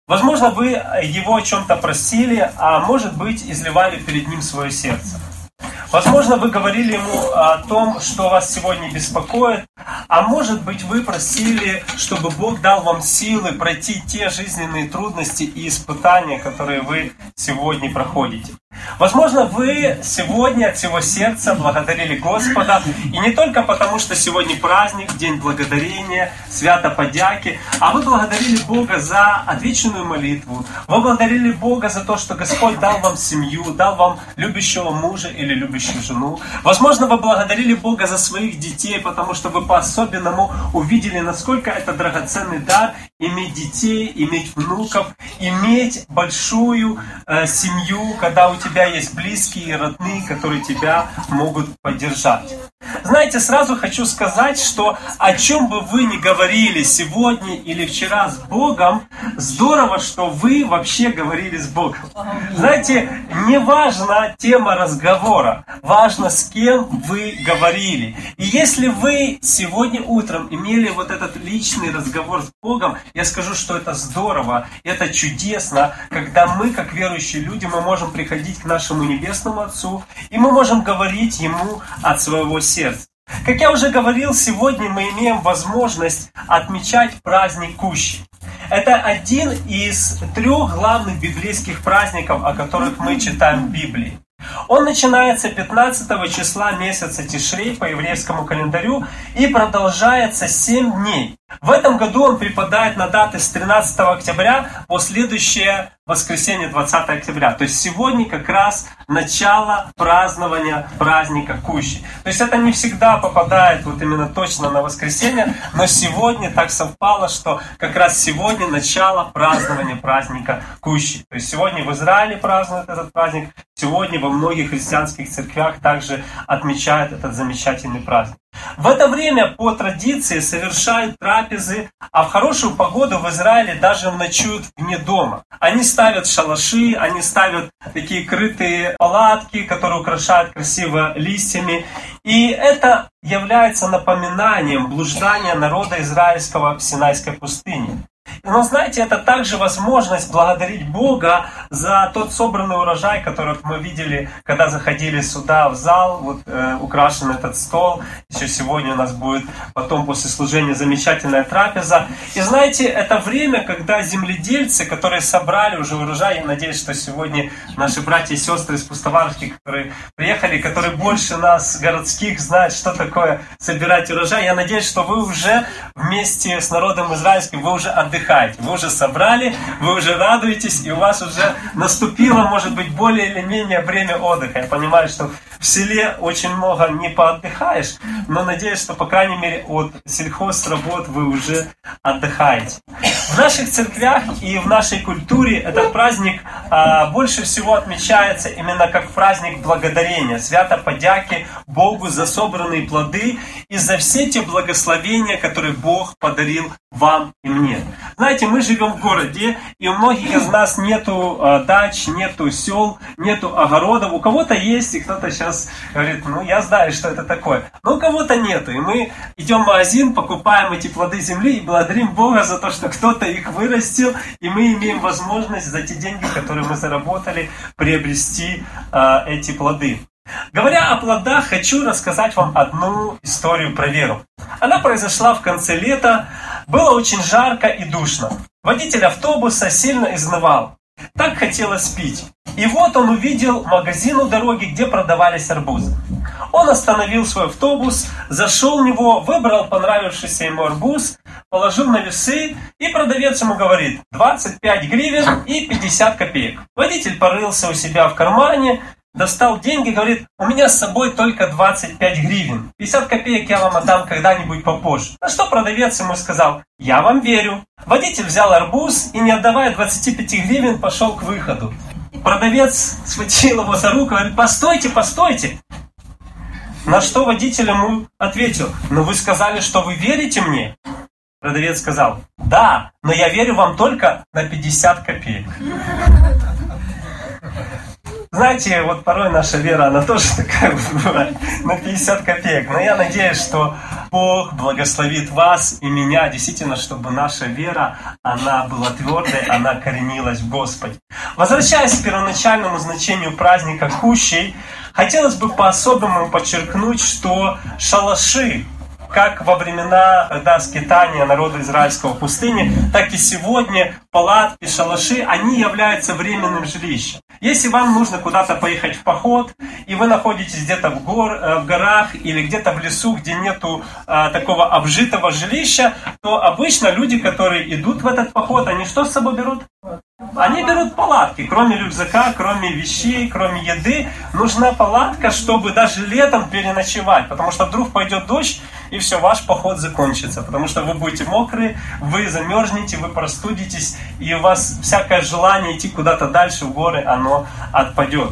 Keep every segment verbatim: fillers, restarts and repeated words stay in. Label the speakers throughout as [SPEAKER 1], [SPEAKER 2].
[SPEAKER 1] Возможно, вы его о чем-то просили, а может быть, изливали перед ним свое сердце. Возможно, вы говорили ему о том, что вас сегодня беспокоит, а может быть, вы просили, чтобы Бог дал вам силы пройти те жизненные трудности и испытания, которые вы сегодня проходите. Возможно, вы сегодня от всего сердца благодарили Господа, и не только потому, что сегодня праздник, День Благодарения, Свято Подяки, а вы благодарили Бога за отвеченную молитву, вы благодарили Бога за то, что Господь дал вам семью, дал вам любящего мужа или любящую жену. Возможно, вы благодарили Бога за своих детей, потому что вы по-особенному увидели, насколько это драгоценный дар иметь детей, иметь внуков, иметь большую э, семью, когда у тебя есть близкие и родные, которые тебя могут поддержать. Знаете, сразу хочу сказать, что о чем бы вы ни говорили сегодня или вчера с Богом, здорово, что вы вообще говорили с Богом. Знаете, не важна тема разговора, важно, с кем вы говорили. И если вы сегодня утром имели вот этот личный разговор с Богом, я скажу, что это здорово, это чудесно, когда мы, как верующие люди, мы можем приходить к нашему Небесному Отцу, и мы можем говорить Ему от своего сердца. Как я уже говорил, сегодня мы имеем возможность отмечать праздник Кущи. Это один из трех главных библейских праздников, о которых мы читаем в Библии. Он начинается пятнадцатого числа месяца Тишрей по еврейскому календарю и продолжается семь дней. В этом году он припадает на даты с тринадцатого октября по следующее воскресенье двадцатого октября. То есть сегодня как раз начало празднования праздника Кущи. То есть это не всегда попадает вот именно точно на воскресенье, но сегодня так совпало, что как раз сегодня начало празднования праздника Кущи. То есть сегодня в Израиле празднуют этот праздник, сегодня во многих христианских церквях также отмечают этот замечательный праздник. В это время по традиции совершают трапезы, а в хорошую погоду в Израиле даже ночуют вне дома. Они ставят шалаши, они ставят такие крытые палатки, которые украшают красиво листьями. И это является напоминанием блуждания народа израильского в Синайской пустыне. Но знаете, это также возможность благодарить Бога за тот собранный урожай, который мы видели, когда заходили сюда в зал, вот э, украшен этот стол. Еще сегодня у нас будет потом после служения замечательная трапеза. И знаете, это время, когда земледельцы, которые собрали уже урожай, я надеюсь, что сегодня наши братья и сестры из Пустоварки, которые приехали, которые больше нас, городских, знают, что такое собирать урожай, я надеюсь, что вы уже вместе с народом израильским, вы уже отдыхаете. Вы уже собрали, вы уже радуетесь, и у вас уже наступило, может быть, более или менее время отдыха. Я понимаю, что в селе очень много не поотдыхаешь, но надеюсь, что, по крайней мере, от сельхозработ вы уже отдыхаете. В наших церквях и в нашей культуре этот праздник а, больше всего отмечается именно как праздник благодарения, свято подяки Богу за собранные плоды и за все те благословения, которые Бог подарил вам и мне. Знаете, мы живем в городе, и у многих из нас нету э, дач, нету сел, нету огородов. У кого-то есть, и кто-то сейчас говорит, ну я знаю, что это такое. Но у кого-то нету. И мы идем в магазин, покупаем эти плоды земли и благодарим Бога за то, что кто-то их вырастил, и мы имеем возможность за те деньги, которые мы заработали, приобрести э, эти плоды. Говоря о плодах, хочу рассказать вам одну историю про Веру. Она произошла в конце лета, было очень жарко и душно. Водитель автобуса сильно изнывал, так хотелось пить. И вот он увидел магазин у дороги, где продавались арбузы. Он остановил свой автобус, зашел в него, выбрал понравившийся ему арбуз, положил на весы, и продавец ему говорит двадцать пять гривен и пятьдесят копеек. Водитель порылся у себя в кармане, достал деньги, говорит, у меня с собой только двадцать пять гривен. пятьдесят копеек я вам отдам когда-нибудь попозже. На что продавец ему сказал, я вам верю. Водитель взял арбуз и, не отдавая двадцать пять гривен, пошел к выходу. Продавец схватил его за руку и говорит, постойте, постойте. На что водитель ему ответил, но вы сказали, что вы верите мне. Продавец сказал, да, но я верю вам только на пятьдесят копеек. Знаете, вот порой наша вера, она тоже такая вот бывает, на пятьдесят копеек. Но я надеюсь, что Бог благословит вас и меня, действительно, чтобы наша вера, она была твердой, она коренилась в Господе. Возвращаясь к первоначальному значению праздника Кущей, хотелось бы по-особому подчеркнуть, что шалаши, как во времена, когда скитания народа израильского в пустыне, так и сегодня палатки, шалаши, они являются временным жилищем. Если вам нужно куда-то поехать в поход, и вы находитесь где-то в, гор, в горах или где-то в лесу, где нету а, такого обжитого жилища, то обычно люди, которые идут в этот поход, они что с собой берут? Они берут палатки. Кроме рюкзака, кроме вещей, кроме еды, нужна палатка, чтобы даже летом переночевать. Потому что вдруг пойдет дождь, и все, ваш поход закончится. Потому что вы будете мокрые, вы замерзнете, вы простудитесь, и у вас всякое желание идти куда-то дальше в горы, оно отпадет.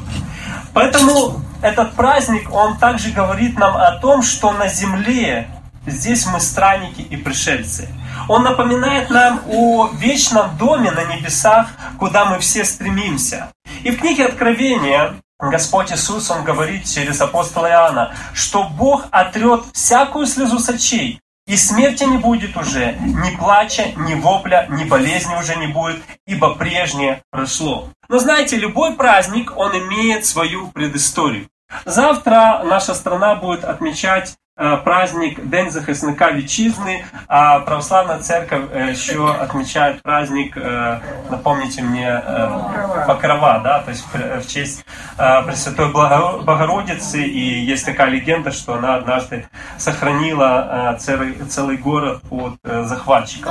[SPEAKER 1] Поэтому этот праздник, он также говорит нам о том, что на земле здесь мы странники и пришельцы. Он напоминает нам о вечном доме на небесах, куда мы все стремимся. И в книге Откровения Господь Иисус, Он говорит через апостола Иоанна, что Бог отрет всякую слезу с очей, и смерти не будет уже, ни плача, ни вопля, ни болезни уже не будет, ибо прежнее прошло. Но знаете, любой праздник, он имеет свою предысторию. Завтра наша страна будет отмечать праздник День захисника Вітчизни, а православная церковь еще отмечает праздник, напомните мне, Покрова, да, то есть в честь Пресвятой Богородицы, и есть такая легенда, что она однажды сохранила целый, целый город от захватчиков.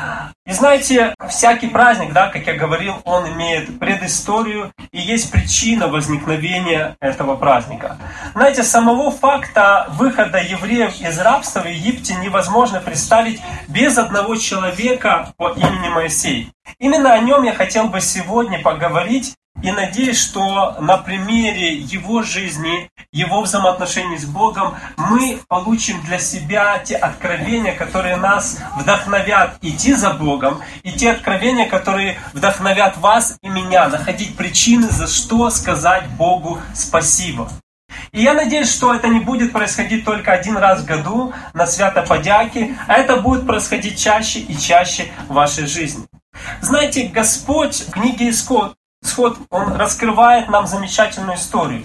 [SPEAKER 1] И знаете, всякий праздник, да, как я говорил, он имеет предысторию, и есть причина возникновения этого праздника. Знаете, самого факта выхода евреев из рабства в Египте невозможно представить без одного человека по имени Моисей. Именно о нем я хотел бы сегодня поговорить, и надеюсь, что на примере его жизни, его взаимоотношений с Богом, мы получим для себя те откровения, которые нас вдохновят идти за Богом, и те откровения, которые вдохновят вас и меня, находить причины, за что сказать Богу спасибо. И я надеюсь, что это не будет происходить только один раз в году на свято-подяки, а это будет происходить чаще и чаще в вашей жизни. Знаете, Господь в книге Исход, Исход, Он раскрывает нам замечательную историю.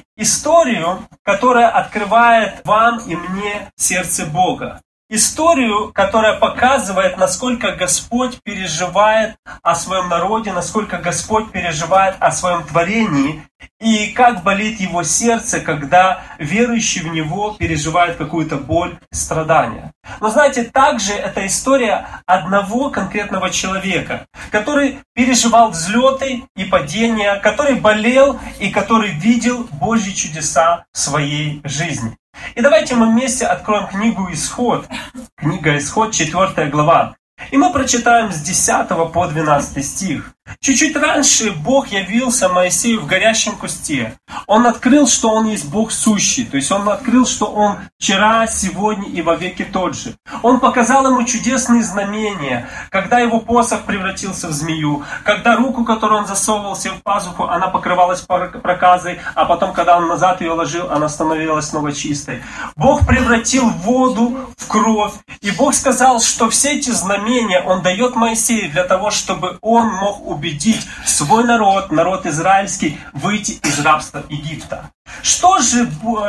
[SPEAKER 1] Историю, которая открывает вам и мне сердце Бога. Историю, которая показывает, насколько Господь переживает о своем народе, насколько Господь переживает о своем творении, и как болит Его сердце, когда верующий в Него переживает какую-то боль, страдания. Но знаете, также это история одного конкретного человека, который переживал взлеты и падения, который болел и который видел Божьи чудеса в своей жизни. И давайте мы вместе откроем книгу Исход. Книга Исход, четвёртая глава. И мы прочитаем с десятого по двенадцатый стих. Чуть-чуть раньше Бог явился Моисею в горящем кусте. Он открыл, что Он есть Бог сущий. То есть Он открыл, что Он вчера, сегодня и вовеки тот же. Он показал ему чудесные знамения, когда его посох превратился в змею, когда руку, которую он засовывал себе в пазуху, она покрывалась проказой, а потом, когда он назад ее ложил, она становилась снова чистой. Бог превратил воду в кровь. И Бог сказал, что все эти знамения Он дает Моисею для того, чтобы он мог убедить убедить свой народ, народ израильский, выйти из рабства Египта. Что же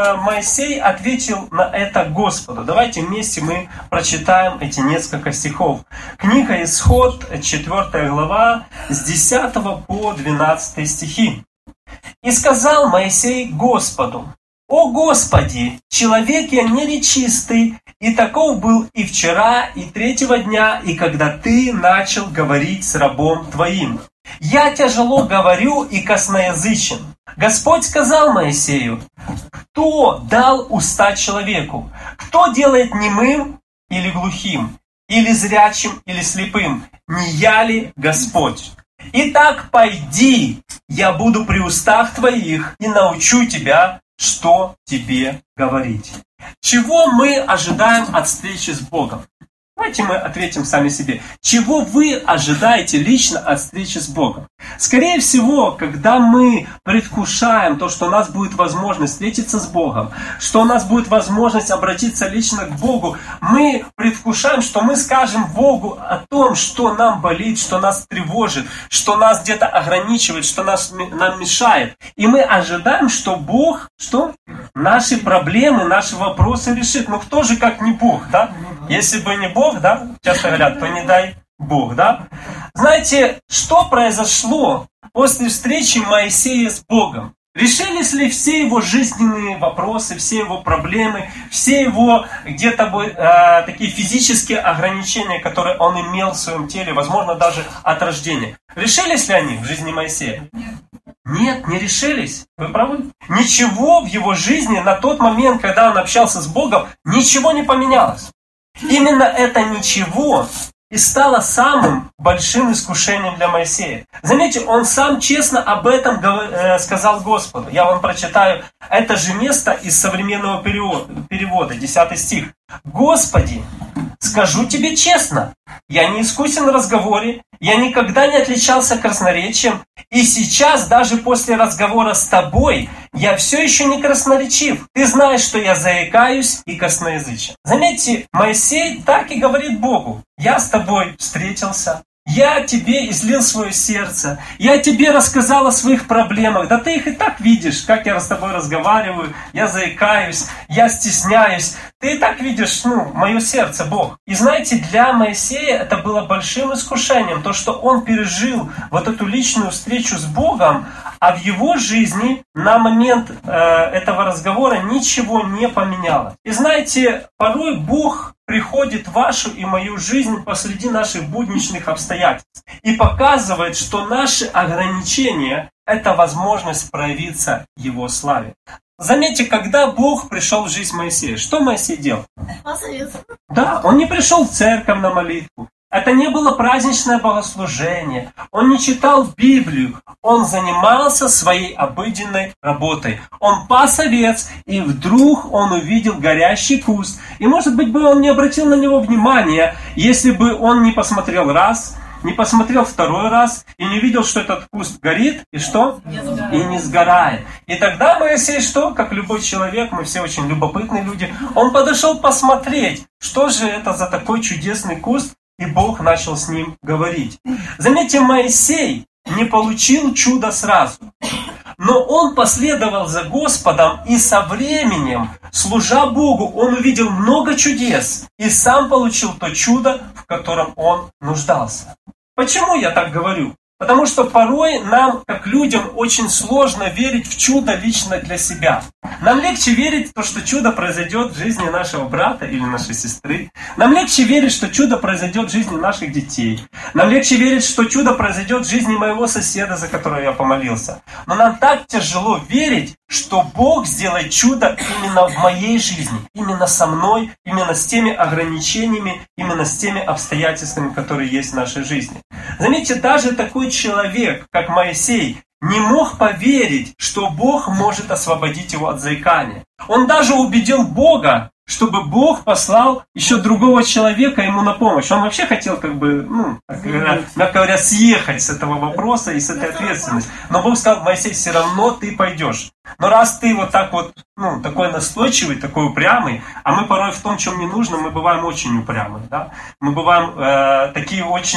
[SPEAKER 1] Моисей ответил на это Господу? Давайте вместе мы прочитаем эти несколько стихов. Книга Исход, четвёртая глава, с десятого по двенадцатый стихи. «И сказал Моисей Господу: О Господи, человек я нечистый, и таков был и вчера, и третьего дня, и когда Ты начал говорить с рабом Твоим. Я тяжело говорю и косноязычен. Господь сказал Моисею: кто дал уста человеку? Кто делает немым или глухим, или зрячим, или слепым? Не я ли Господь? Итак, пойди, я буду при устах твоих и научу тебя, что тебе говорить». Чего мы ожидаем от встречи с Богом? Давайте мы ответим сами себе. Чего вы ожидаете лично от встречи с Богом? Скорее всего, когда мы предвкушаем то, что у нас будет возможность встретиться с Богом, что у нас будет возможность обратиться лично к Богу, мы предвкушаем, что мы скажем Богу о том, что нам болит, что нас тревожит, что нас где-то ограничивает, что нас, нам мешает. И мы ожидаем, что Бог, что? Наши проблемы, наши вопросы решит. Ну кто же как не Бог, да? Если бы не Бог, да, часто говорят, то не дай Бог, да? Знаете, что произошло после встречи Моисея с Богом? Решились ли все его жизненные вопросы, все его проблемы, все его где-то бы э, такие физические ограничения, которые он имел в своем теле, возможно, даже от рождения? Решились ли они в жизни Моисея? Нет, не решились. Вы правы? Ничего в его жизни на тот момент, когда он общался с Богом, ничего не поменялось. Именно это ничего и стало самым большим искушением для Моисея. Заметьте, он сам честно об этом сказал Господу. Я вам прочитаю это же место из современного перевода, десятый стих. «Господи, скажу тебе честно, я не искусен в разговоре, я никогда не отличался красноречием, и сейчас, даже после разговора с тобой, я все еще не красноречив. Ты знаешь, что я заикаюсь и косноязычен». Заметьте, Моисей так и говорит Богу: «Я с тобой встретился, я тебе излил свое сердце, я тебе рассказал о своих проблемах, да ты их и так видишь, как я с тобой разговариваю, я заикаюсь, я стесняюсь, ты и так видишь, ну, мое сердце, Бог». И знаете, для Моисея это было большим искушением, то, что он пережил вот эту личную встречу с Богом, а в его жизни на момент э, этого разговора ничего не поменялось. И знаете, порой Бог приходит в вашу и мою жизнь посреди наших будничных обстоятельств и показывает, что наши ограничения – это возможность проявиться Его славе. Заметьте, когда Бог пришел в жизнь Моисея, что Моисей делал? Да, он не пришел в церковь на молитву. Это не было праздничное богослужение. Он не читал Библию. Он занимался своей обыденной работой. Он пас овец, и вдруг он увидел горящий куст. И, может быть, бы он не обратил на него внимания, если бы он не посмотрел раз, не посмотрел второй раз, и не видел, что этот куст горит, и что? Не сгорает. И не сгорает. И тогда Моисей что? Как любой человек, мы все очень любопытные люди, он подошел посмотреть, что же это за такой чудесный куст, и Бог начал с ним говорить. Заметьте, Моисей не получил чудо сразу, но он последовал за Господом, и со временем, служа Богу, он увидел много чудес и сам получил то чудо, в котором он нуждался. Почему я так говорю? Потому что порой нам, как людям, очень сложно верить в чудо лично для себя. Нам легче верить в то, что чудо произойдет в жизни нашего брата или нашей сестры. Нам легче верить, что чудо произойдет в жизни наших детей. Нам легче верить, что чудо произойдет в жизни моего соседа, за которого я помолился. Но нам так тяжело верить, что Бог сделает чудо именно в моей жизни, именно со мной, именно с теми ограничениями, именно с теми обстоятельствами, которые есть в нашей жизни. Заметьте, даже такой человек, как Моисей, не мог поверить, что Бог может освободить его от заикания. Он даже убедил Бога, чтобы Бог послал еще другого человека ему на помощь. Он вообще хотел, как бы, ну, так говоря, мягко говоря, съехать с этого вопроса и с этой ответственности. Но Бог сказал: Моисей, все равно ты пойдешь. Но раз ты вот так вот, ну, такой настойчивый, такой упрямый, а мы порой в том, чем не нужно, мы бываем очень упрямы, да? Мы бываем э, такие очень...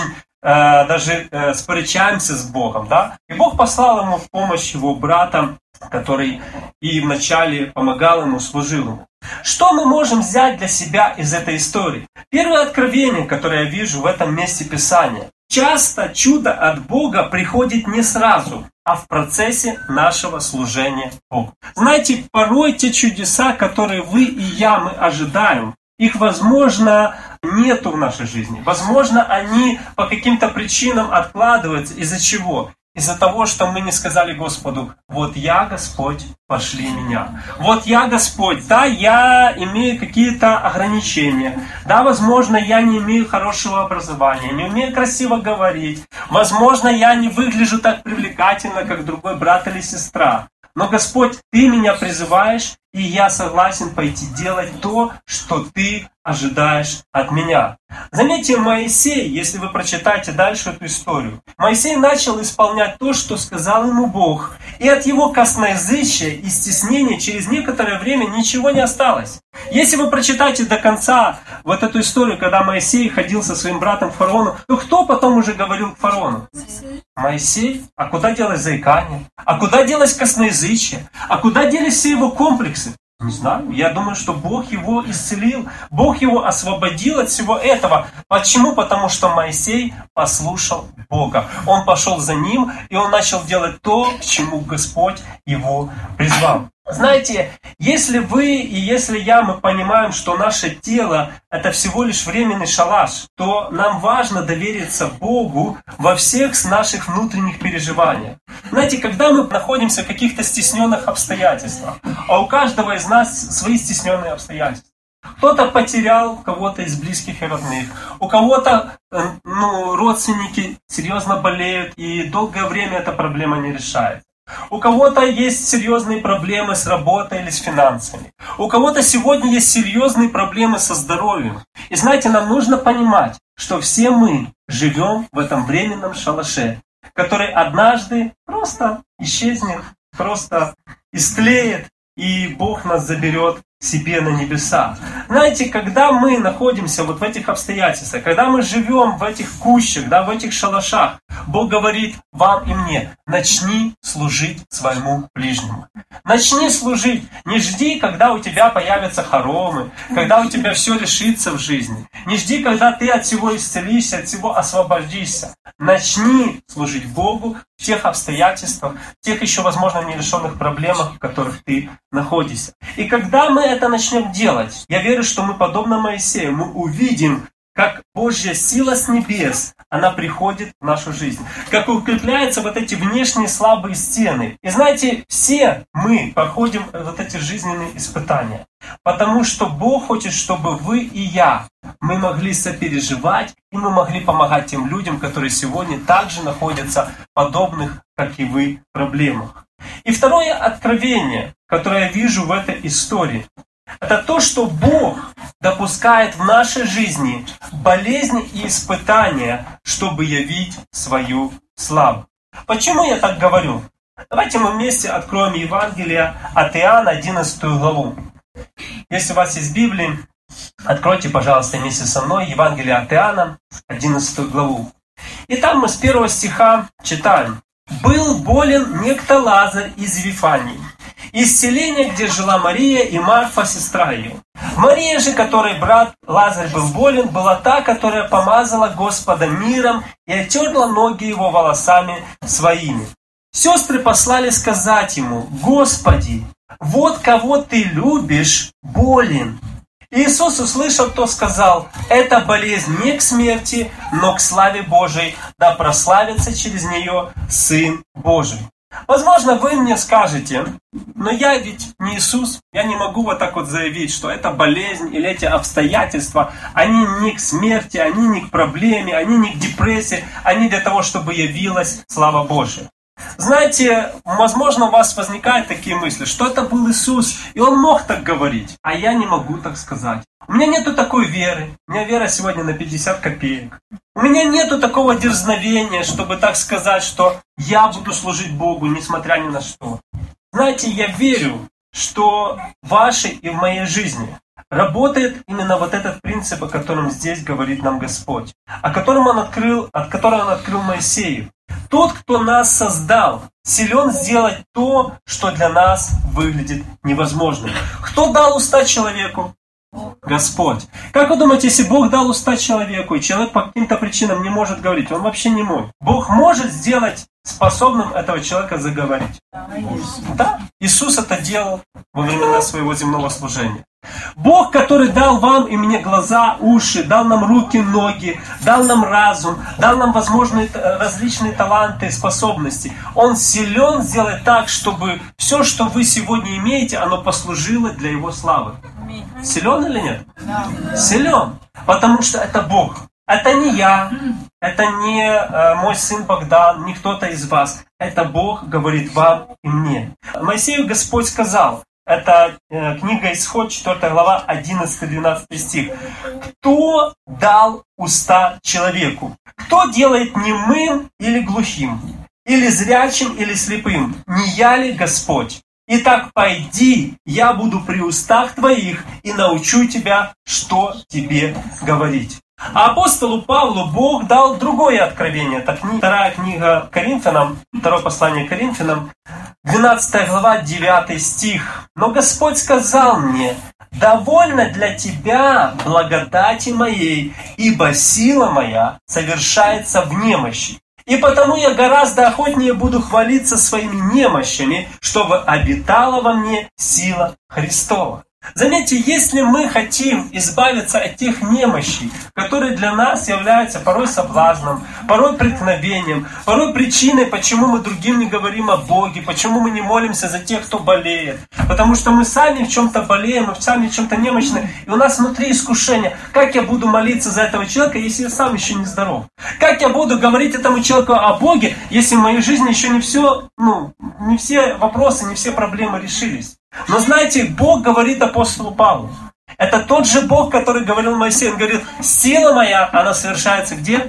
[SPEAKER 1] даже э, сперечаемся с Богом, да? И Бог послал ему в помощь его брата, который и вначале помогал ему, служил ему. Что мы можем взять для себя из этой истории? Первое откровение, которое я вижу в этом месте Писания. Часто чудо от Бога приходит не сразу, а в процессе нашего служения Богу. Знаете, порой те чудеса, которые вы и я мы ожидаем, их, возможно, нету в нашей жизни. Возможно, они по каким-то причинам откладываются. Из-за чего? Из-за того, что мы не сказали Господу: вот я, Господь, пошли меня. Вот я, Господь, да, я имею какие-то ограничения. Да, возможно, я не имею хорошего образования, не умею красиво говорить. Возможно, я не выгляжу так привлекательно, как другой брат или сестра. Но, Господь, Ты меня призываешь, и я согласен пойти делать то, что Ты ожидаешь от меня. Заметьте, Моисей, если вы прочитаете дальше эту историю, Моисей начал исполнять то, что сказал ему Бог. И от его косноязычия и стеснения через некоторое время ничего не осталось. Если вы прочитаете до конца вот эту историю, когда Моисей ходил со своим братом к фараону, то кто потом уже говорил к фараону? Моисей. А куда делось заикание? А куда делось косноязычие? А куда делись все его комплексы? Не знаю. Я думаю, что Бог его исцелил. Бог его освободил от всего этого. Почему? Потому что Моисей послушал Бога. Он пошел за ним, и он начал делать то, к чему Господь его призвал. Знаете, если вы и если я, мы понимаем, что наше тело – это всего лишь временный шалаш, то нам важно довериться Богу во всех наших внутренних переживаниях. Знаете, когда мы находимся в каких-то стесненных обстоятельствах, а у каждого из нас свои стесненные обстоятельства. Кто-то потерял кого-то из близких и родных, у кого-то ну, родственники серьезно болеют, и долгое время эта проблема не решается. У кого-то есть серьезные проблемы с работой или с финансами. У кого-то сегодня есть серьезные проблемы со здоровьем. И знаете, нам нужно понимать, что все мы живем в этом временном шалаше, который однажды просто исчезнет, просто истлеет, и Бог нас заберет к себе на небеса. Знаете, когда мы находимся вот в этих обстоятельствах, когда мы живем в этих кущах, да, в этих шалашах, Бог говорит вам и мне: начни служить своему ближнему. Начни служить. Не жди, когда у тебя появятся хоромы, когда у тебя все решится в жизни. Не жди, когда ты от всего исцелишься, от всего освободишься. Начни служить Богу в тех обстоятельствах, в тех еще, возможно, нерешенных проблемах, в которых ты находишься. И когда мы это начнем делать, я верю, что мы, подобно Моисею, мы увидим, как Божья сила с небес, она приходит в нашу жизнь. Как укрепляются вот эти внешние слабые стены. И знаете, все мы проходим вот эти жизненные испытания. Потому что Бог хочет, чтобы вы и я, мы могли сопереживать, и мы могли помогать тем людям, которые сегодня также находятся в подобных, как и вы, проблемах. И второе откровение, которое я вижу в этой истории, это то, что Бог допускает в нашей жизни болезни и испытания, чтобы явить свою славу. Почему я так говорю? Давайте мы вместе откроем Евангелие от Иоанна, одиннадцатую главу. Если у вас есть Библия, откройте, пожалуйста, вместе со мной Евангелие от Иоанна, одиннадцатую главу. И там мы с первого стиха читаем. «Был болен некто Лазарь из Вифании, из селения, где жила Мария и Марфа, сестра ее. Мария же, которой брат Лазарь был болен, была та, которая помазала Господа миром и оттерла ноги его волосами своими. Сестры послали сказать ему: Господи, вот кого ты любишь, болен. Иисус, услышав то, сказал: эта болезнь не к смерти, но к славе Божией, да прославится через нее Сын Божий». Возможно, вы мне скажете: но я ведь не Иисус, я не могу вот так вот заявить, что эта болезнь или эти обстоятельства, они не к смерти, они не к проблеме, они не к депрессии, они для того, чтобы явилась слава Божия. Знаете, возможно, у вас возникают такие мысли, что это был Иисус, и Он мог так говорить, а я не могу так сказать. У меня нету такой веры, у меня вера сегодня на пятьдесят копеек. У меня нету такого дерзновения, чтобы так сказать, что я буду служить Богу, несмотря ни на что. Знаете, я верю, что в вашей и в моей жизни работает именно вот этот принцип, о котором здесь говорит нам Господь, о котором Он открыл, от которого Он открыл Моисею. Тот, кто нас создал, силен сделать то, что для нас выглядит невозможным. Кто дал уста человеку? Господь. Как вы думаете, если Бог дал уста человеку, и человек по каким-то причинам не может говорить, он вообще не мой. Бог может сделать способным этого человека заговорить. Да, Иисус это делал во времена своего земного служения. Бог, который дал вам и мне глаза, уши, дал нам руки, ноги, дал нам разум, дал нам возможные различные таланты и способности. Он силен сделать так, чтобы все, что вы сегодня имеете, оно послужило для Его славы. Силен или нет? Силен. Потому что это Бог. Это не я, это не э, мой сын Богдан, не кто-то из вас. Это Бог говорит вам и мне. Моисею Господь сказал, это э, книга Исход, четвёртая глава, одиннадцатый-двенадцатый стих. «Кто дал уста человеку? Кто делает немым или глухим? Или зрячим, или слепым? Не я ли Господь? Итак, пойди, я буду при устах твоих и научу тебя, что тебе говорить». А апостолу Павлу Бог дал другое откровение. Это вторая книга Коринфянам, второе послание Коринфянам, двенадцатая глава, девятый стих. «Но Господь сказал мне: довольно для тебя благодати моей, ибо сила моя совершается в немощи. И потому я гораздо охотнее буду хвалиться своими немощами, чтобы обитала во мне сила Христова». Заметьте, если мы хотим избавиться от тех немощей, которые для нас являются порой соблазном, порой преткновением, порой причиной, почему мы другим не говорим о Боге, почему мы не молимся за тех, кто болеет. Потому что мы сами в чем-то болеем, мы сами в чем-то немощны, и у нас внутри искушение. Как я буду молиться за этого человека, если я сам еще не здоров? Как я буду говорить этому человеку о Боге, если в моей жизни еще не все, ну, не все вопросы, не все проблемы решились? Но знаете, Бог говорит апостолу Павлу. Это тот же Бог, который говорил Моисею. Он говорит: сила моя, она совершается где?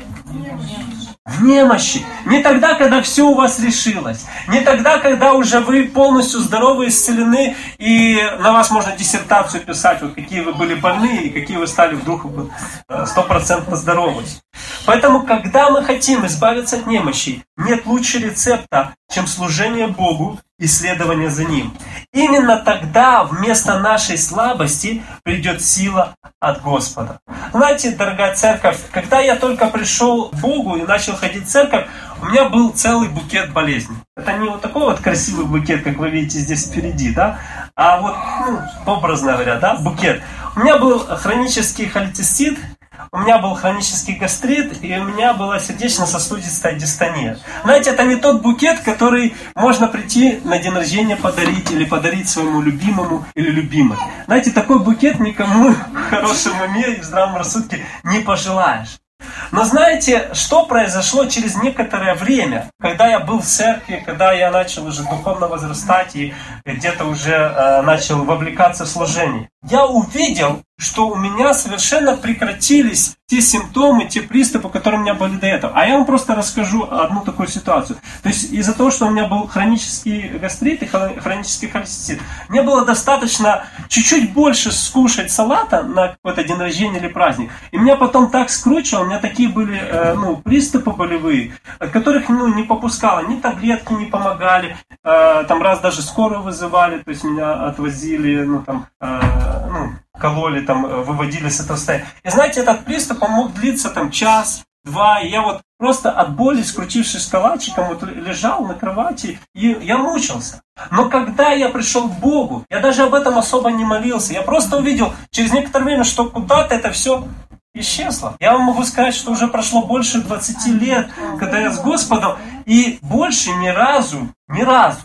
[SPEAKER 1] В немощи. Не тогда, когда все у вас решилось. Не тогда, когда уже вы полностью здоровы, исцелены, и на вас можно диссертацию писать, вот какие вы были больны, и какие вы стали вдруг стопроцентно здоровы. Поэтому, когда мы хотим избавиться от немощи, нет лучше рецепта, чем служение Богу и следование за Ним. Именно тогда вместо нашей слабости придет сила от Господа. Знаете, дорогая церковь, когда я только пришел к Богу и начал ходить в церковь, у меня был целый букет болезней. Это не вот такой вот красивый букет, как вы видите здесь впереди, да? А вот, ну, образно говоря, да, букет. У меня был хронический холецистит, у меня был хронический гастрит, и у меня была сердечно-сосудистая дистония. Знаете, это не тот букет, который можно прийти на день рождения подарить, или подарить своему любимому или любимой. Знаете, такой букет никому в хорошем уме и в здравом рассудке не пожелаешь. Но знаете, что произошло через некоторое время, когда я был в церкви, когда я начал уже духовно возрастать и где-то уже э, начал вовлекаться в служение? Я увидел, что у меня совершенно прекратились те симптомы, те приступы, которые у меня были до этого. А я вам просто расскажу одну такую ситуацию. То есть из-за того, что у меня был хронический гастрит и хронический холецистит, мне было достаточно чуть-чуть больше скушать салата на какой-то день рождения или праздник. И меня потом так скручивало, у меня такие были э, ну, приступы болевые, от которых ну, не попускало, ни таблетки не помогали, э, там раз даже скорую вызывали, то есть меня отвозили, ну там... Э, ну, кололи, там, выводили с этого состояния. И знаете, этот приступ, он мог длиться там час, два, и я вот просто от боли, скрутившись калачиком, вот лежал на кровати, и я мучился. Но когда я пришел к Богу, я даже об этом особо не молился, я просто увидел через некоторое время, что куда-то это все исчезло. Я вам могу сказать, что уже прошло больше двадцати лет, когда я с Господом, и больше ни разу, ни разу.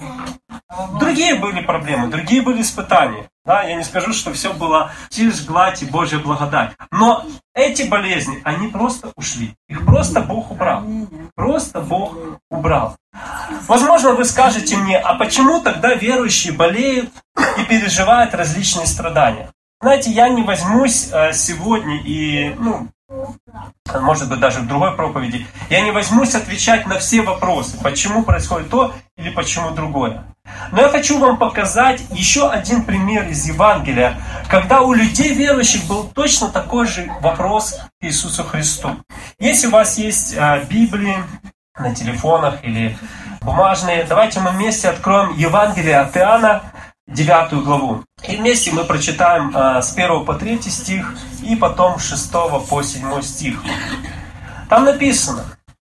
[SPEAKER 1] Другие были проблемы, другие были испытания. Да, я не скажу, что все было тишь, гладь и Божья благодать. Но эти болезни, они просто ушли. Их просто Бог убрал. Просто Бог убрал. Возможно, вы скажете мне, а почему тогда верующие болеют и переживают различные страдания? Знаете, я не возьмусь сегодня и, ну, может быть, даже в другой проповеди, я не возьмусь отвечать на все вопросы, почему происходит то или почему другое. Но я хочу вам показать еще один пример из Евангелия, когда у людей верующих был точно такой же вопрос к Иисусу Христу. Если у вас есть Библии на телефонах или бумажные, давайте мы вместе откроем Евангелие от Иоанна, девятую главу. И вместе мы прочитаем с первого по третий стих и потом с шестого по седьмой стих. Там написано: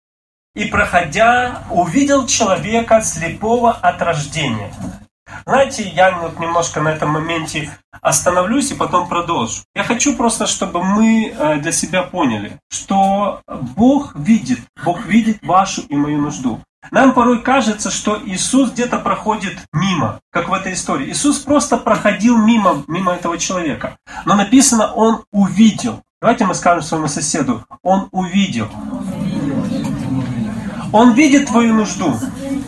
[SPEAKER 1] «И, проходя, увидел человека слепого от рождения». Знаете, я вот немножко на этом моменте остановлюсь и потом продолжу. Я хочу просто, чтобы мы для себя поняли, что Бог видит, Бог видит вашу и мою нужду. Нам порой кажется, что Иисус где-то проходит мимо, как в этой истории. Иисус просто проходил мимо, мимо этого человека. Но написано, Он увидел. Давайте мы скажем своему соседу: Он увидел. Он видит твою нужду.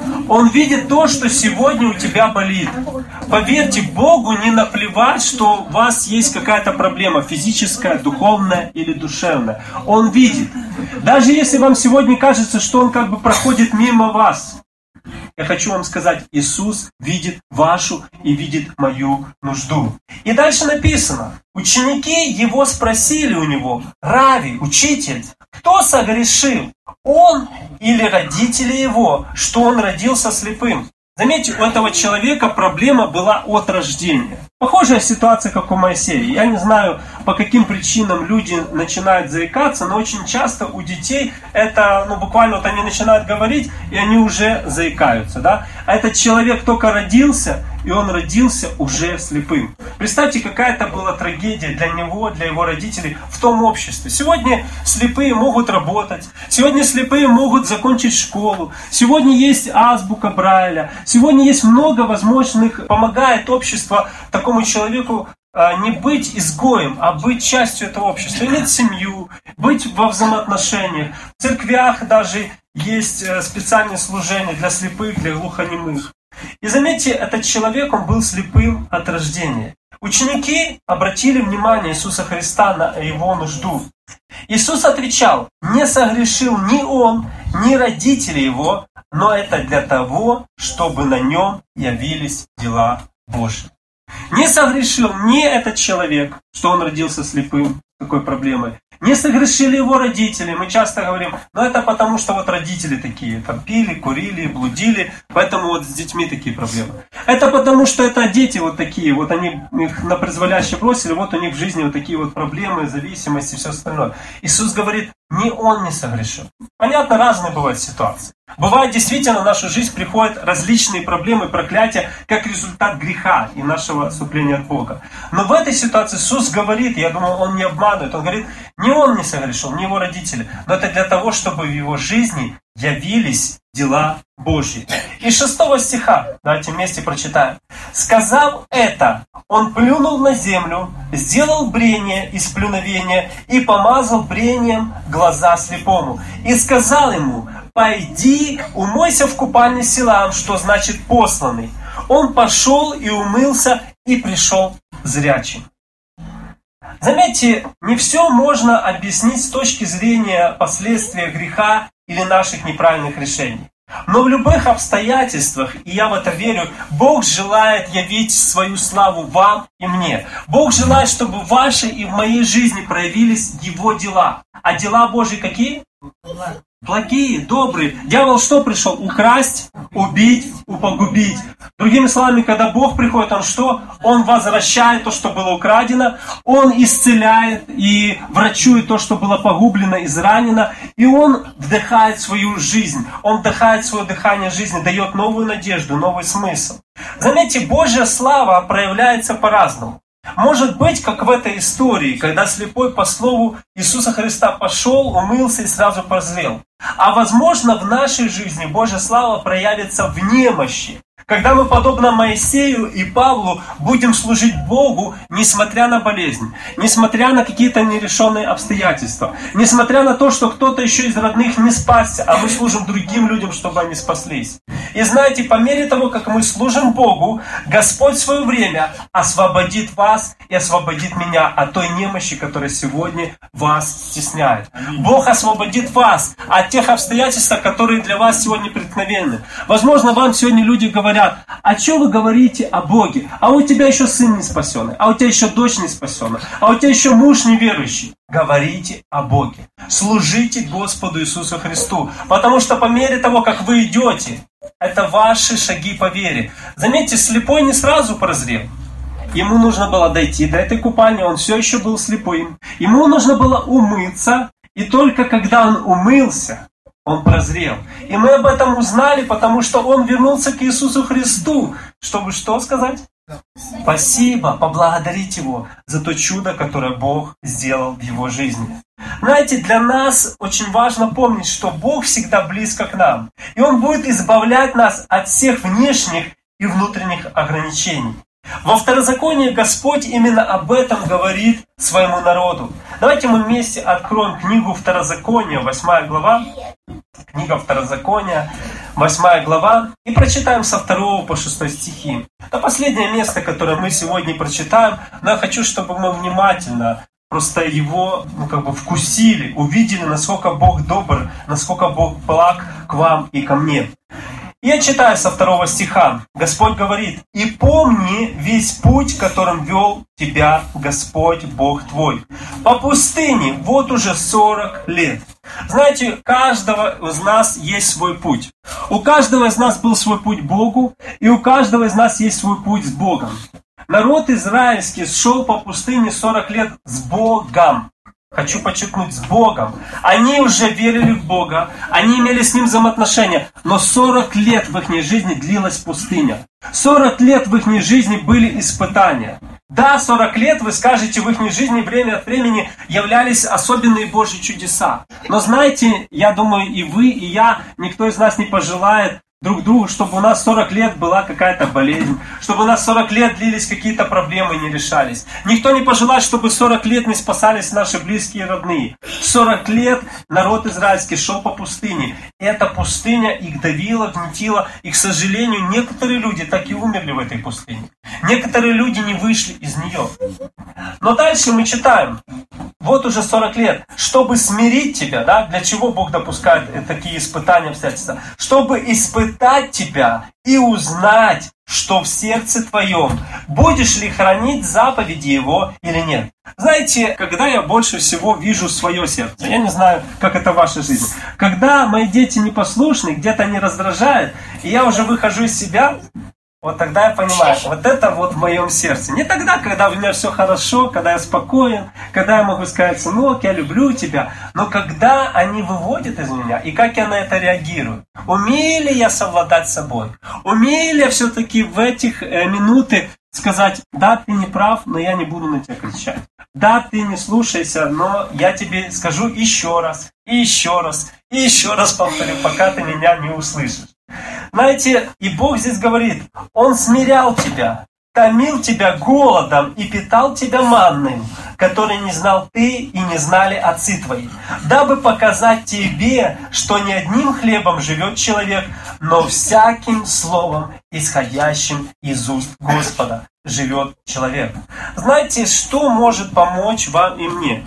[SPEAKER 1] Он видит то, что сегодня у тебя болит. Поверьте, Богу не наплевать, что у вас есть какая-то проблема физическая, духовная или душевная. Он видит. Даже если вам сегодня кажется, что Он как бы проходит мимо вас, я хочу вам сказать, Иисус видит вашу и видит мою нужду. И дальше написано, ученики Его спросили у Него: «Рави, учитель, кто согрешил, он или родители его, что он родился слепым?» Заметьте, у этого человека проблема была от рождения. Похожая ситуация, как у Моисея. Я не знаю, по каким причинам люди начинают заикаться, но очень часто у детей это, ну буквально вот они начинают говорить, и они уже заикаются, да? А этот человек только родился, и он родился уже слепым. Представьте, какая это была трагедия для него, для его родителей в том обществе. Сегодня слепые могут работать, сегодня слепые могут закончить школу, сегодня есть азбука Брайля, сегодня есть много возможных, помогает общество такому человеку не быть изгоем, а быть частью этого общества, иметь семью, быть во взаимоотношениях. В церквях даже есть специальные служения для слепых, для глухонемых. И заметьте, этот человек, он был слепым от рождения. Ученики обратили внимание Иисуса Христа на его нужду. Иисус отвечал: «Не согрешил ни он, ни родители его, но это для того, чтобы на нем явились дела Божьи». Не согрешил ни этот человек, что он родился слепым, такой проблемой. Не согрешили его родители. Мы часто говорим, но это потому, что вот родители такие, там пили, курили, блудили, поэтому вот с детьми такие проблемы. Это потому, что это дети вот такие, вот они их на произволяще бросили, вот у них в жизни вот такие вот проблемы, зависимости и все остальное. Иисус говорит, ни он не согрешил. Понятно, разные бывают ситуации. Бывает, действительно, в нашу жизнь приходят различные проблемы, проклятия, как результат греха и нашего отступления от Бога. Но в этой ситуации Иисус говорит, я думаю, Он не обманывает, Он говорит, ни он не согрешил, ни его родители, но это для того, чтобы в его жизни явились дела Божьи. Из шестого стиха, давайте вместе прочитаем. «Сказав это, он плюнул на землю, сделал брение из плюновения и помазал брением глаза слепому. И сказал ему: пойди, умойся в купальне Силаам, что значит посланный. Он пошел и умылся, и пришел зрячим». Заметьте, не все можно объяснить с точки зрения последствия греха или наших неправильных решений. Но в любых обстоятельствах, и я в это верю, Бог желает явить свою славу вам и мне. Бог желает, чтобы в вашей и в моей жизни проявились Его дела. А дела Божьи какие? Благие, добрые. Дьявол что пришел? Украсть, убить, погубить. Другими словами, когда Бог приходит, Он что? Он возвращает то, что было украдено. Он исцеляет и врачует то, что было погублено, изранено. И Он вдыхает свою жизнь. Он вдыхает свое дыхание жизни, дает новую надежду, новый смысл. Заметьте, Божья слава проявляется по-разному. Может быть, как в этой истории, когда слепой по слову Иисуса Христа пошел, умылся и сразу прозрел. А возможно, в нашей жизни Божья слава проявится в немощи. Когда мы, подобно Моисею и Павлу, будем служить Богу, несмотря на болезнь, несмотря на какие-то нерешенные обстоятельства, несмотря на то, что кто-то еще из родных не спасся, а мы служим другим людям, чтобы они спаслись. И знаете, по мере того, как мы служим Богу, Господь в свое время освободит вас и освободит меня от той немощи, которая сегодня вас стесняет. Бог освободит вас от тех обстоятельств, которые для вас сегодня преткновенны. Возможно, вам сегодня люди говорят: а что вы говорите о Боге? А у тебя еще сын не спасенный, а у тебя еще дочь не спасенная, а у тебя еще муж неверующий. Говорите о Боге. Служите Господу Иисусу Христу. Потому что по мере того, как вы идете, это ваши шаги по вере. Заметьте, слепой не сразу прозрел. Ему нужно было дойти до этой купальни, он все еще был слепым. Ему нужно было умыться, и только когда он умылся, он прозрел. И мы об этом узнали, потому что он вернулся к Иисусу Христу. Чтобы что сказать? Спасибо, поблагодарить Его за то чудо, которое Бог сделал в его жизни. Знаете, для нас очень важно помнить, что Бог всегда близко к нам. И Он будет избавлять нас от всех внешних и внутренних ограничений. Во Второзаконии Господь именно об этом говорит своему народу. Давайте мы вместе откроем книгу Второзакония, восьмая глава. Книга Второзакония, восьмая глава. И прочитаем со второго по шестой стихи. Это последнее место, которое мы сегодня прочитаем. Но я хочу, чтобы мы внимательно просто его, ну, как бы вкусили, увидели, насколько Бог добр, насколько Бог благ к вам и ко мне. Я читаю со второго стиха. Господь говорит: «И помни весь путь, которым вел тебя Господь Бог твой, по пустыне вот уже сорок лет». Знаете, у каждого из нас есть свой путь. У каждого из нас был свой путь к Богу, и у каждого из нас есть свой путь с Богом. Народ израильский шел по пустыне сорок лет с Богом. Хочу подчеркнуть, с Богом. Они уже верили в Бога, они имели с Ним взаимоотношения, но сорок лет в их жизни длилась пустыня. сорок лет в их жизни были испытания. Да, сорок лет, вы скажете, в их жизни время от времени являлись особенные Божьи чудеса. Но знаете, я думаю, и вы, и я, никто из нас не пожелает друг другу, чтобы у нас сорок лет была какая-то болезнь, чтобы у нас сорок лет длились какие-то проблемы и не решались. Никто не пожелает, чтобы сорок лет не спасались наши близкие и родные. сорок лет народ израильский шел по пустыне. И эта пустыня их давила, гнетила. И, к сожалению, некоторые люди так и умерли в этой пустыне. Некоторые люди не вышли из нее. Но дальше мы читаем. Вот уже сорок лет. Чтобы смирить тебя, да, для чего Бог допускает такие испытания, обстоятельства? Чтобы испытать тебя и узнать, что в сердце твоем, будешь ли хранить заповеди Его или нет. Знаете, когда я больше всего вижу свое сердце, я не знаю, как это в вашей жизни, когда мои дети непослушны, где-то они раздражают, и я уже выхожу из себя, вот тогда я понимаю, вот это вот в моем сердце. Не тогда, когда у меня все хорошо, когда я спокоен, когда я могу сказать: сынок, я люблю тебя. Но когда они выводят из меня, и как я на это реагирую. Умею ли я совладать с собой? Умею ли я все-таки в этих э, минуты сказать: да, ты не прав, но я не буду на тебя кричать. Да, ты не слушайся, но я тебе скажу еще раз, и еще раз, и еще раз повторю, пока ты меня не услышишь. Знаете, и Бог здесь говорит: Он смирял тебя, томил тебя голодом и питал тебя манным, который не знал ты и не знали отцы твои, дабы показать тебе, что не одним хлебом живет человек, но всяким словом, исходящим из уст Господа, живет человек. Знаете, что может помочь вам и мне?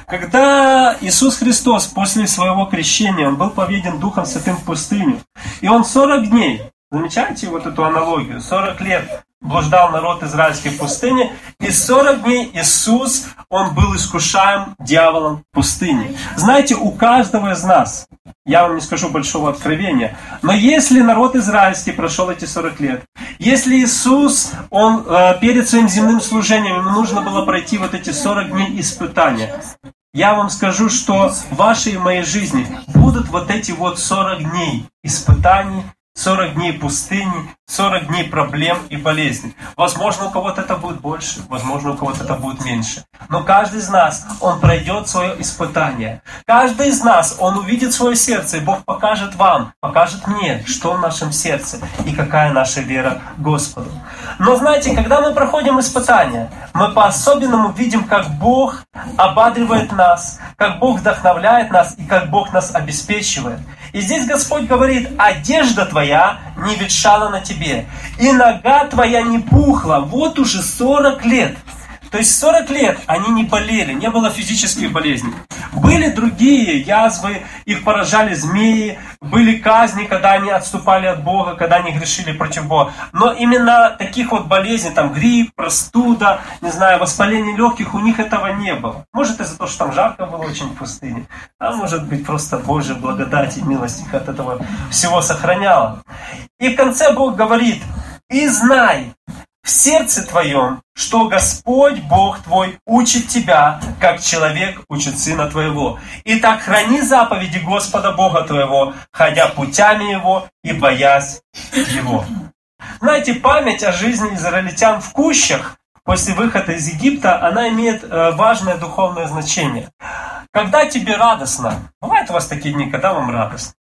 [SPEAKER 1] Когда Иисус Христос после своего крещения, Он был поведен Духом Святым в пустыню, и Он сорок дней, замечаете вот эту аналогию, сорок лет блуждал народ израильский в пустыне, и сорок дней Иисус, Он был искушаем дьяволом в пустыне. Знаете, у каждого из нас, я вам не скажу большого откровения, но если народ израильский прошел эти сорок лет, если Иисус, Он э, перед своим земным служением, ему нужно было пройти вот эти сорок дней испытания, я вам скажу, что в вашей и моей жизни будут вот эти вот сорок дней испытаний, сорок дней пустыни, сорок дней проблем и болезней. Возможно, у кого-то это будет больше, возможно, у кого-то это будет меньше. Но каждый из нас, он пройдет свое испытание. Каждый из нас, он увидит свое сердце, и Бог покажет вам, покажет мне, что в нашем сердце и какая наша вера Господу. Но знаете, когда мы проходим испытания, мы по-особенному видим, как Бог ободривает нас, как Бог вдохновляет нас и как Бог нас обеспечивает. И здесь Господь говорит: одежда твоя не ветшала на тебе, и нога твоя не пухла. Вот уже сорок лет. То есть сорок лет они не болели, не было физических болезней. Были другие язвы, их поражали змеи, были казни, когда они отступали от Бога, когда они грешили против Бога. Но именно таких вот болезней, там грипп, простуда, не знаю, воспаление легких, у них этого не было. Может, из-за того, что там жарко было очень в пустыне, а может быть, просто Божья благодать и милость их от этого всего сохраняла. И в конце Бог говорит: и знай в сердце твоем, что Господь Бог твой учит тебя, как человек учит сына твоего. Итак, храни заповеди Господа Бога твоего, ходя путями Его и боясь Его. Знаете, память о жизни израильтян в кущах после выхода из Египта, она имеет важное духовное значение. Когда тебе радостно, бывает у вас такие дни, когда вам радостно?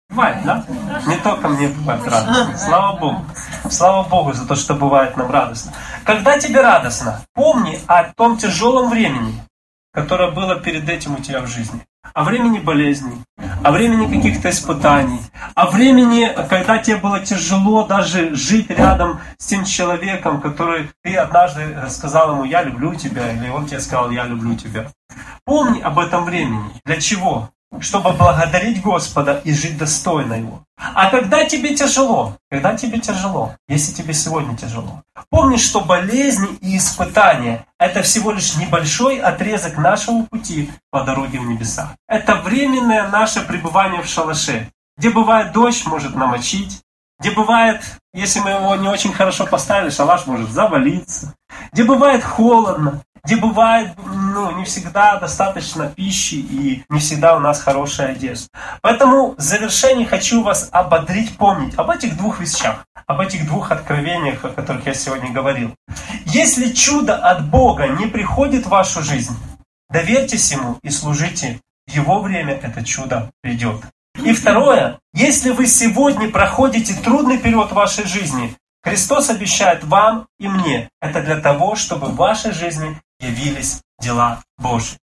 [SPEAKER 1] Бывает, да? Не только мне бывает радостно. Слава Богу. Слава Богу за то, что бывает нам радостно. Когда тебе радостно, помни о том тяжелом времени, которое было перед этим у тебя в жизни. О времени болезней, о времени каких-то испытаний, о времени, когда тебе было тяжело даже жить рядом с тем человеком, который ты однажды сказал ему «я люблю тебя», или он тебе сказал «я люблю тебя». Помни об этом времени. Для чего? Чтобы благодарить Господа и жить достойно Его. А когда тебе тяжело, когда тебе тяжело, если тебе сегодня тяжело, помни, что болезни и испытания – это всего лишь небольшой отрезок нашего пути по дороге в небеса. Это временное наше пребывание в шалаше, где бывает дождь может намочить, где бывает, если мы его не очень хорошо поставили, шалаш может завалиться, где бывает холодно, где бывает ну, не всегда достаточно пищи и не всегда у нас хорошая одежда. Поэтому в завершении хочу вас ободрить, помнить об этих двух вещах, об этих двух откровениях, о которых я сегодня говорил. Если чудо от Бога не приходит в вашу жизнь, доверьтесь Ему и служите. В Его время это чудо придет. И второе, если вы сегодня проходите трудный период в вашей жизни, Христос обещает вам и мне, это для того, чтобы в вашей жизни явились дела Божьи.